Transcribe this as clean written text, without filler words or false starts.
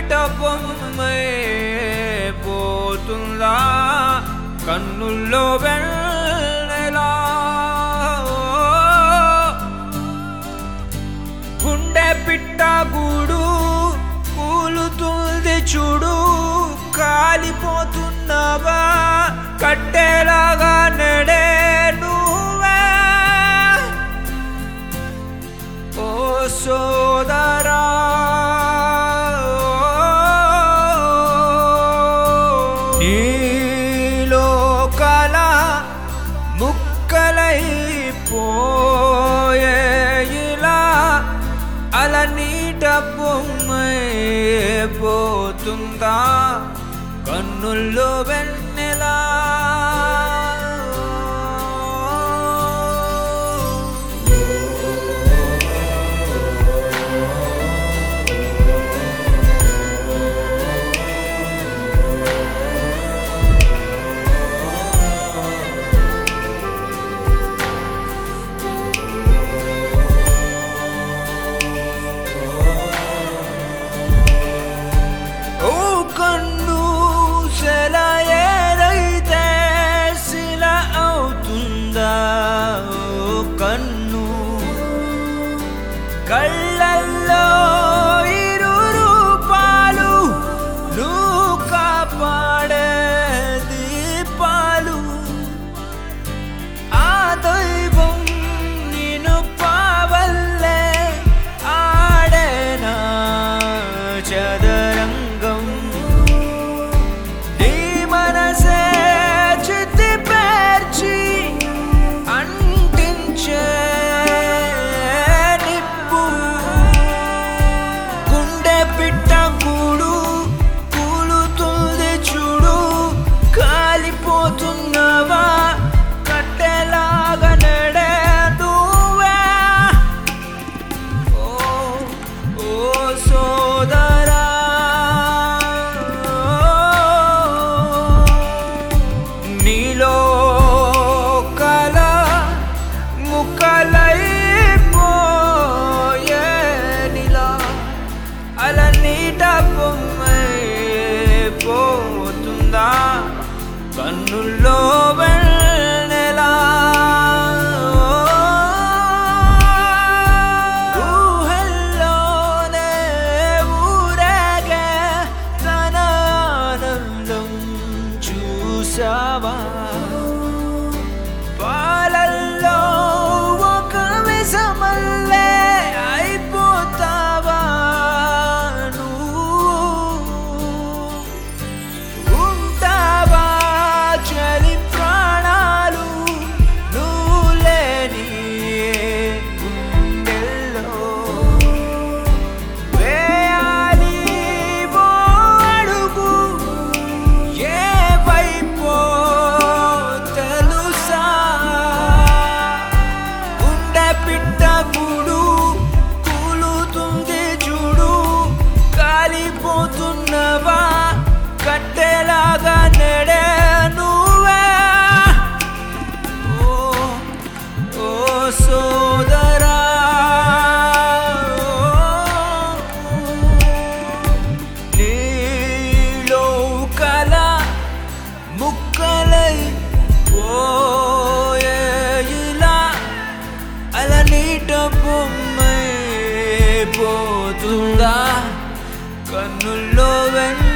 నీట బొమ్మై పోతుందా కన్నుల్లో వెన్నెలా గుండె పిట్ట గూడు కూలుతుంది చూడు కాలిపోతున్నవా కట్టెలాగా నడే నువ్వే ఓ సోదరా నీలో కల ముక్కలైపోయే ఇలా అలా నీట బొమ్మై పోతుందా కన్నుల్లో వెన్నెలా కళ్ళల్లో ఇరు రూపాలు నువ్వు కాపాడే దీపాలు ఆ దైవం నిన్ను పావల్లే ఆడేనా చదరంగం నీ మనసే చిత్తి పేర్చి అంటించే పిట్ట కూడు కూలుతుంది చూడు కాలిపోతున్నవా కట్టెలాగా నడే నువ్వే ఓ సోదరా నీలో కల ముక్కలైపోయే నీలా అలా నీట బొమ్మై పోతుందా కన్నుల్లో వెన్నెలా ఊహల్లోనే ఊరేగే తన ఆనందం చూసావా పాలల్లో ఒక విషమల్లే అయిపోతావా పోతున్నవా కట్టెలాగా నడే నువ్వే ఓ సోదరా నీలో కల ముక్కలై పోయే ఇలా అలా నీట బొమ్మై పోతుందా కన్నుల్లో వెన్న